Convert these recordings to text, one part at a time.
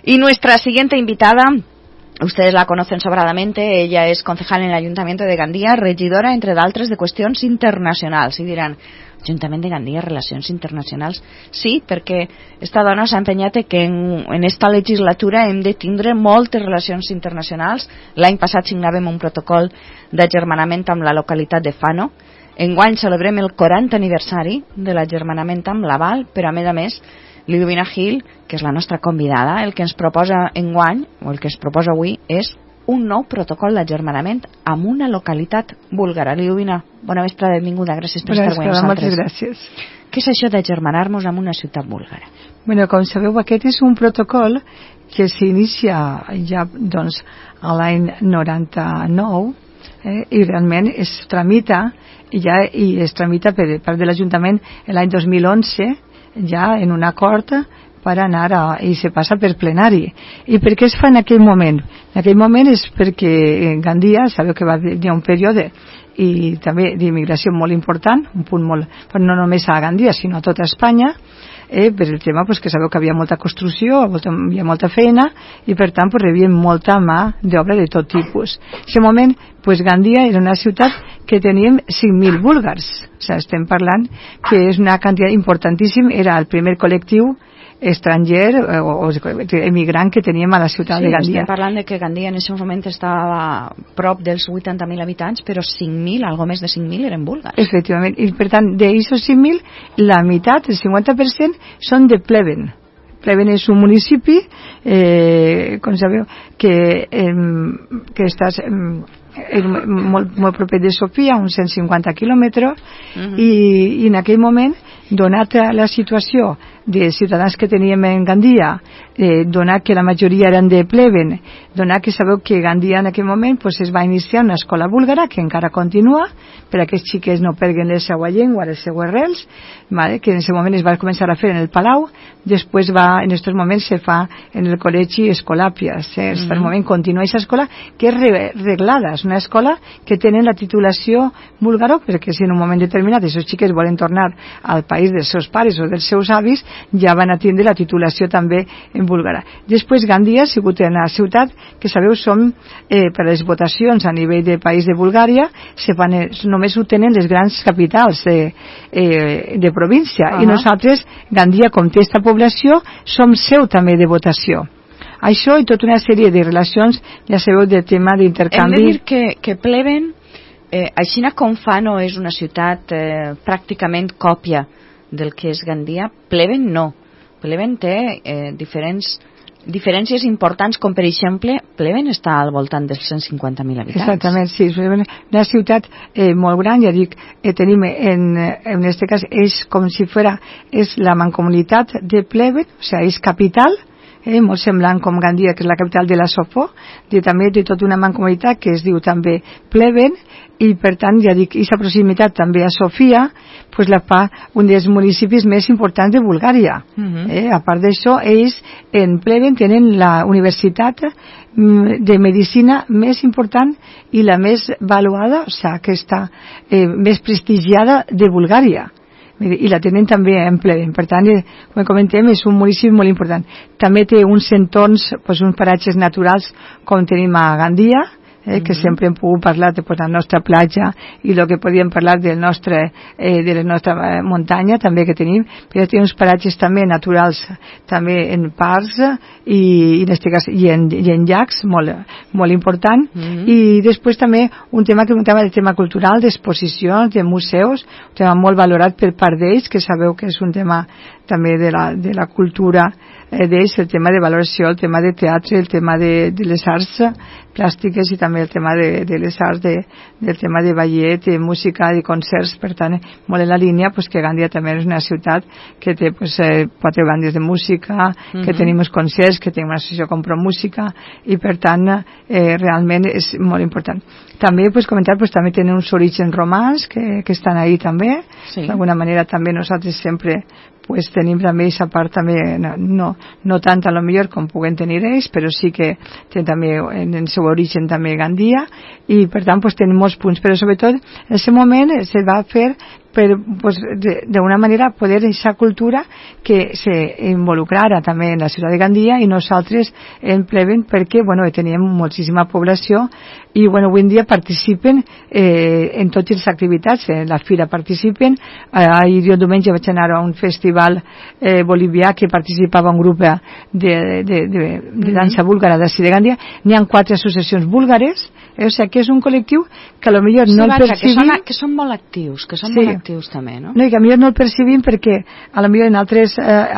Y nuestra siguiente invitada, ustedes la conocen sobradamente, ella es concejal en el Ayuntamiento de Gandia, regidora, entre d'altres, de qüestions internacionals. I diran, Ajuntament de Gandia, relacions internacionals? Sí, perquè esta dona s'ha empenyat que en esta legislatura hem de tindre moltes relacions internacionals. L'any passat signàvem un protocol d'agermanament amb la localitat de Fano. Enguany celebrem el 40 aniversari de l'agermanament amb Laval, però a més, Lidovina Gil, que és la nostra convidada, el que ens proposa enguany, o el que es proposa avui, és un nou protocol d'agermanament amb una localitat búlgara. Lidovina, bona vesprada, benvinguda, gràcies per estar avui amb nosaltres. Moltes gràcies. Què és això d'agermanar-nos amb una ciutat búlgara? Bueno, com sabeu, aquest és un protocol que s'inicia ja doncs, a l'any 99 i realment es tramita per part de l'Ajuntament l'any 2011 ja en un acord per anar i se passa per plenari. I per què es fa en aquell moment? En aquell moment és perquè Gandia, sabeu que va haver un període i també d'immigració molt important, un punt molt, però no només a Gandia sinó a tota Espanya, per el tema que sabeu que havia molta construcció, havia molta feina i per tant rebien molta mà d'obra de tot tipus. En aquest moment Gandia era una ciutat que teníem 5.000 búlgars, o sigui, estem parlant que és una quantitat importantíssima, era el primer col·lectiu estranger o emigrant que teníem a la ciutat de Gandia. Estem parlant de que Gandia en aquest moment estava prop dels 80.000 habitants, però 5.000, algo més de 5.000 eren búlgars. Efectivament, i per tant d'aquests 5.000 la meitat, el 50% són de Pleven. Pleven és un municipi com sabeu que està molt proper de Sofia, uns 150 quilòmetres, i en aquell moment, donat la situació de ciutadans que teníem en Gandia, donat que la majoria eren de Pleven, donat que sabeu que Gandia en aquell moment es va iniciar una escola búlgara que encara continua, per a que els xiquets no perguen la seva llengua, les seues arrels, que en aquest moment es va començar a fer en el Palau, després en aquests moments se fa en el col·legi Escolàpia. En aquest moment continua aquesta escola que és reglada, és una escola que tenen la titulació búlgara, perquè si en un moment determinat aquests xiquets volen tornar al país dels seus pares o dels seus avis, ja van a tindre la titulació també en búlgara. Després Gandia ha sigut una ciutat que sabeu som per les votacions a nivell de país de Bulgària només ho tenen les grans capitals de província i nosaltres, Gandia, com té aquesta població, som seu també de votació. Això i tota una sèrie de relacions, ja sabeu, de tema d'intercanvi. Hem de dir que Pleven, així com Fano és una ciutat pràcticament còpia del que és Gandia, Pleven no. Pleven té diferències importants, com per exemple Pleven està al voltant dels 150.000 habitants. Exactament, sí, és una ciutat molt gran, ja dic, tenim en aquest cas és com si és la mancomunitat de Pleven, o sigui, és capital, molt semblant com Gandia, que és la capital de la Sofó, també té tota una mancomunitat que es diu també Pleven, i per tant, ja dic, aquesta proximitat també a Sofia, la fa un dels municipis més importants de Bulgària. A part d'això, ells en Pleven tenen la universitat de medicina més important i la més valuada, o sigui, que està més prestigiada de Bulgària. I la tenen també en Pleven. Per tant, com comentem, és un municipi molt important. També té uns entorns, uns paratges naturals com tenim a Gandia, que sempre hem pogut parlar de la nostra platja i el que podíem parlar de la nostra muntanya també que tenim, però tenim uns paratges també naturals, també en parcs i en llacs molt important. I després també un tema que comentava, el tema cultural, d'exposicions, de museus, un tema molt valorat per part d'ells, que sabeu que és un tema també de la cultura d'ells, el tema de valoració, el tema de teatre, el tema de les arts plàstiques i també el tema de les arts del tema de ballet, de música, de concerts. Per tant, molt en la línia que Gandia també és una ciutat que té 4 bandes de música, que tenim els concerts, que tenim una associació com Promúsica i per tant realment és molt important. També comentar, també tenen uns orígens romans que estan ahí també, d'alguna manera també nosaltres sempre tenim també aquesta part també, no tant a lo millor com puguen tenir ells, però sí que tenen també en el seu origen també Gandia i per tant tenim molts punts, però sobretot en aquest moment se va fer pues, de una manera poder esa cultura que se involucrara també en la ciutat de Gandia i nosaltres en Pleven perquè bueno, teníem moltíssima població i bueno, avui en dia participen en totes les activitats, en la fira participen. Ahir jo diumenge vaig anar a un festival bolivià que participava un grup de dansa búlgara d'ací de Gandia. N'hi ha 4 associacions búlgares, o sigui que és un col·lectiu que a lo millor no el percibim, que són molt actius, molt actius també, no? No, i que a millor no el percibim perquè a lo millor en altres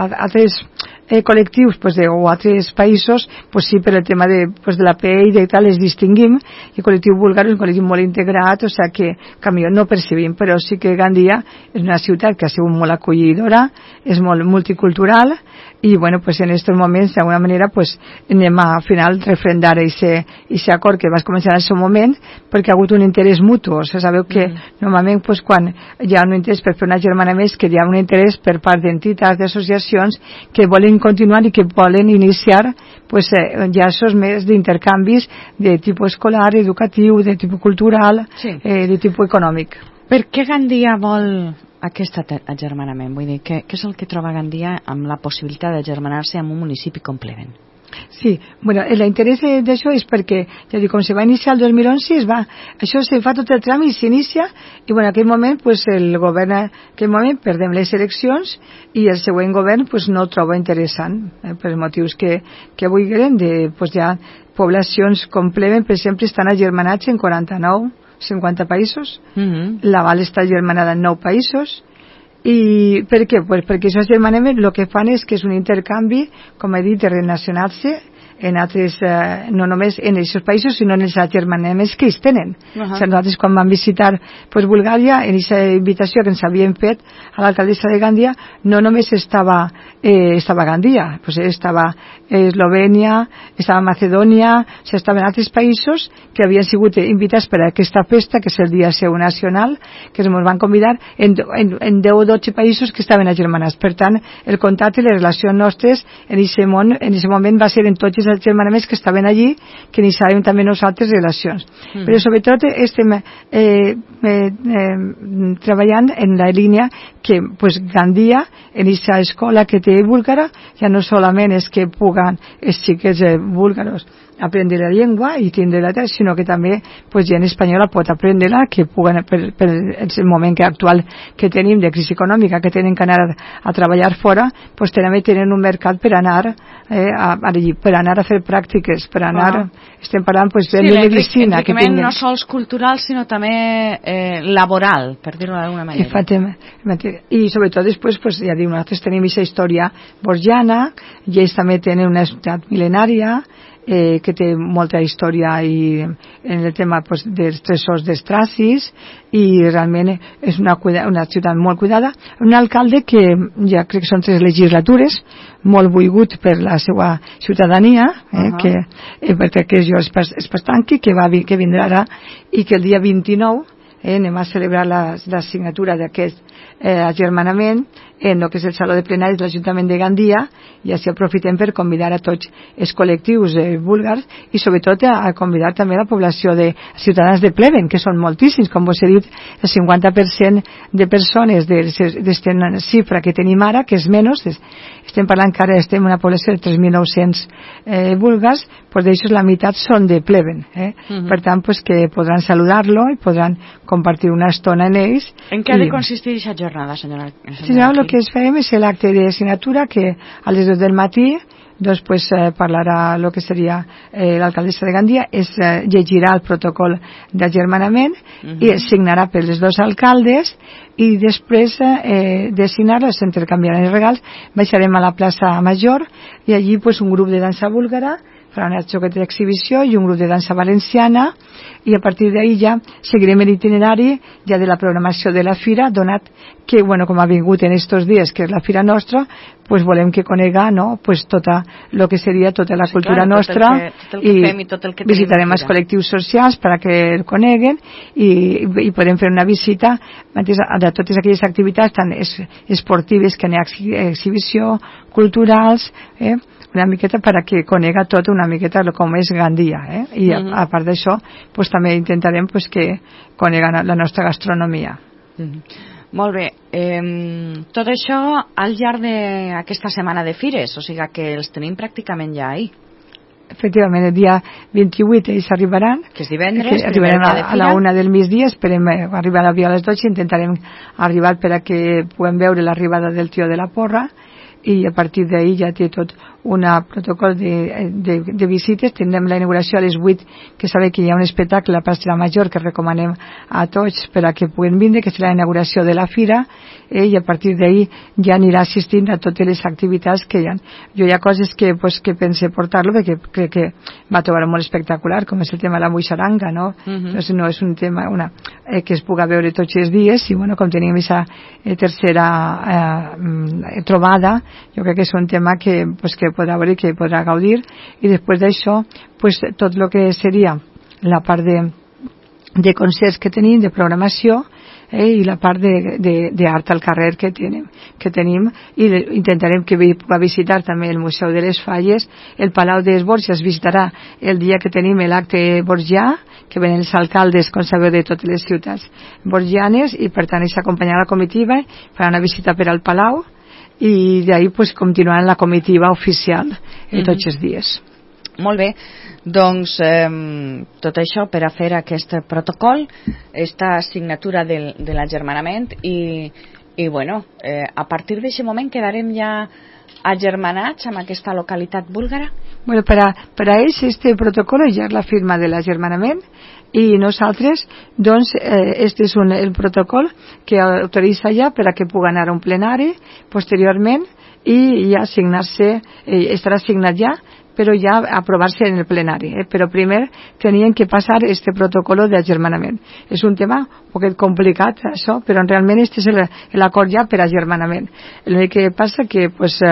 col·lectius pues, o altres països pues sí, per el tema de la pell i tal, les distinguim, i el col·lectiu búlgar és un col·lectiu molt integrat, o sigui que a millor no percibim, però sí que Gandia és una ciutat que ha sigut molt acollidora, és molt multicultural, i bueno, pues en estos moments d'alguna manera pues anem a al final refrendar ese acord que vas començar en el seu moment perquè ha hagut un interès mutu. O sigui, sabeu que normalment pues, quan hi ha un interès per fer una germana més, que hi ha un interès per part d'entitats, d'associacions que volen continuar i que volen iniciar pues, ja esos més d'intercanvis de tipus escolar, educatiu, de tipus cultural, de tipus econòmic. Per què Gandia vol aquest agermanament? Vull dir, què és el que troba Gandia amb la possibilitat d'agermanar-se amb un municipi com Pleven? Sí, bueno, l'interès d'això és perquè, ja dic, com se va iniciar el 2011, això se fa tot el tràmit, s'inicia, i bueno, en aquell moment, pues, el govern, en aquell moment, perdem les eleccions, i el següent govern, pues, no ho troba interessant, per motius que vulguin, pues, ja poblacions com Pleven, per exemple, estan agermanats en 50 països, la Val està agermanada en 9 països. I per què? Pues perquè això agermanament el que fan és que és un intercanvi, com he dit, de relacionar-se en altres, no només en aquests països, sinó en els agermanaments que ells tenen. O sigui, nosaltres quan vam visitar pues, Bulgària, en aquesta invitació que ens havien fet a l'alcaldessa de Gandia, no només estava Gandia, pues, estava Eslovènia, estava Macedònia, o sigui, estaven altres països que havien sigut invitats per a aquesta festa, que és el dia seu nacional, que ens van convidar en 10 o 12 països que estaven agermanats. Per tant, el contacte i les relacions nostres en aquest moment va ser en tots els germanaments que estaven allí, que iniciàvem també nosaltres relacions. Però sobretot estem treballant en la línia que pues, Gandia, en aquesta escola que té búlgara, ja no solament és que puguen els xiquets búlgaros aprendre la llengua i tindre la terra, sinó que també pues, gent espanyola pot aprendre-la, que puguen, per el moment actual que tenim de crisi econòmica, que tenen que anar a treballar fora, pues, també tenen un mercat per anar a fer pràctiques, per anar, estem parlant pues, de medicina. Enriquiment no sols cultural, sinó també laboral, per dir-ho d'alguna manera. I sobretot després, pues, ja dic, nosaltres tenim aquesta història borgiana, i ells també tenen una ciutat mil·lenària, que té molta història i en el tema pues, dels tresors d'Estracis, i realment és una ciutat molt cuidada. Un alcalde que ja crec que són 3 legislatures, molt volgut per la seva ciutadania, perquè és George Spastanki, que vindrà ara, i que el dia 29 anem a celebrar la signatura d'aquest agermanament en el que és el Saló de Plenaris de l'Ajuntament de Gandia, i així aprofitem per convidar a tots els col·lectius búlgars i sobretot a convidar també la població de ciutadans de Pleven, que són moltíssims, com vos he dit, el 50% de persones d'esta xifra que tenim ara, que és menys, estem parlant que ara estem en una població de 3.900 búlgars, pues d'això la meitat són de Pleven, per tant pues, que podran saludar-lo i podran compartir una estona en ells. En què ha de consistir aquesta jornada, senyora? El que fem és l'acte de signatura, que a les 2 del matí pues, parlarà el que seria l'alcaldessa de Gandia, llegirà el protocol d'agermanament i signarà per les 2 alcaldes, i després de signar-les s'intercanviaran els regals, baixarem a la plaça Major i allí pues, un grup de dansa búlgara farà una xoqueta d'exhibició i un grup de dansa valenciana, i a partir d'ahí ja seguirem l'itinerari ja de la programació de la fira, donat que, bueno, com ha vingut en estos dies, que és la fira nostra, pues volem que conega, no, pues tota lo que seria tota la cultura nostra, i visitarem els col·lectius socials perquè el coneguen, i podem fer una visita de totes aquelles activitats tan esportives que n'hi ha, exhibició, culturals, una miqueta perquè conega tot una miqueta com és Gandia, i a part d'això pues, també intentarem pues, que conega la nostra gastronomia. Molt bé. Tot això al llarg d'aquesta setmana de fires, o sigui que els tenim pràcticament ja ahir. Efectivament, el dia 28 ells arribaran, que és divendres, que arribarem a la 1 del migdia, esperem arribar a la via a les 12, intentarem arribar per a que puguem veure l'arribada del tio de la porra, i a partir d'ahir ja té tot un protocol de visites. Tindrem la inauguració a les 8, que sabeu que hi ha un espectacle a la Plaça Major que recomanem a tots per a que puguen vindre, que serà la inauguració de la fira, i a partir d'ahir ja anirà assistint a totes les activitats que hi ha. Jo hi ha coses que pense portar-lo, perquè crec que va trobar molt espectacular, com és el tema de la muixaranga, no? No és un tema que es puga veure tots els dies, i bueno, com tenim aquesta tercera trobada, jo crec que és un tema que podrà veure, que podrà gaudir, i després d'això tot el que seria la part de concerts que tenim, de programació, i la part d'art al carrer que tenim, i intentarem que va visitar també el Museu de les Falles, el Palau de les Borges visitarà el dia que tenim l'acte borgià, que venen els alcaldes, com sabeu, de totes les ciutats borgianes, i per tant ells acompanyaran la comitiva, faran una visita per al Palau, i d'ahir continuaran la comitiva oficial tots els dies. Molt bé, doncs tot això per a fer aquest protocol, esta signatura de l'agermanament, i bueno, a partir d'aquest moment quedarem ja agermanats amb aquesta localitat búlgara? Bueno, per a ells este protocol ja és la firma de l'agermanament, i nosaltres, doncs, este és el protocol que autoritza ja per a que pugui anar a un plenari posteriorment, i ja signar-se, estarà signat ja, però ja aprovar-se en el plenari. Però primer tenien que passar este protocolo d'agermanament. És un tema un poquet complicat, això, però realment este és l'acord ja per agermanament. El que passa que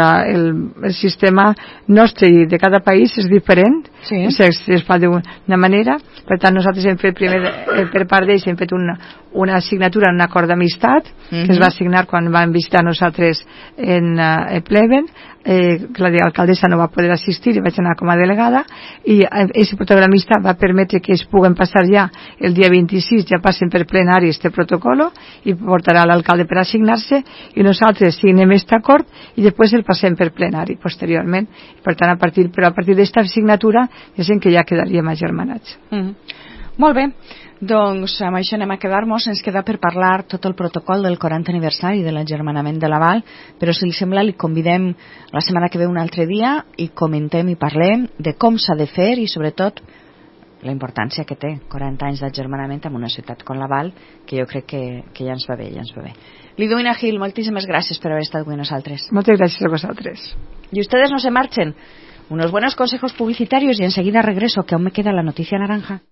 el sistema nostre i de cada país és diferent, sí. Es fa d'una manera, per tant nosaltres hem fet primer, per part d'ells hem fet una signatura en un acord d'amistat, que es va signar quan vam visitar nosaltres en Pleven, que l'alcaldessa no va poder assistir i vaig anar com a delegada, i aquest protocol d'amistat va permetre que es puguen passar ja el dia 26, ja passen per plenari este protocolo, i portarà l'alcalde per assignar-se, i nosaltres signem aquest acord i després el passem per plenari posteriorment. Per tant, a partir d'esta signatura ja sé que ja quedaríem agermanats. Molt bé, doncs amb això anem a quedar-nos. Ens queda per parlar tot el protocol del 40 aniversari de l'agermanament de Laval, però si li sembla li convidem la setmana que ve un altre dia i comentem i parlem de com s'ha de fer i sobretot la importància que té 40 anys d'agermanament en una ciutat com Laval, que jo crec que ja ens va bé, Liduvina Gil, moltíssimes gràcies per haver estat con nosaltres. Moltes gràcies a vosaltres. Y ustedes no se marchen. Unos buenos consejos publicitarios y enseguida regreso, que aún me queda la noticia naranja.